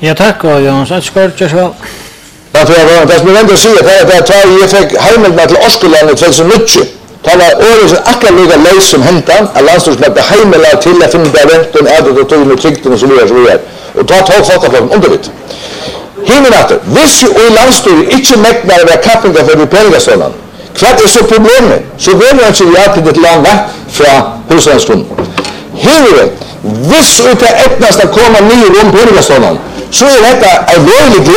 Ja, takk, og Jons, jeg skal ikke så. Det som jeg venter å si, at jeg fikk heimeldene til Oskelandet 2009, da var året akkurat like løs som hentan, at landstorslepte heimeldene til å finne det renten, ædet og tøyene, trygten og så videre. Og da tok folkeflokken undervitt. Himmel etter, hvis jo i landstoret ikke mekner å være kappinger for de peningaståndene, hva så problemet? Så vil man ikke hjelpe til et land vekk fra huslandskunden. Himmel, hvis ut av etnast å komme nye rom peningaståndene, så dette alvorlig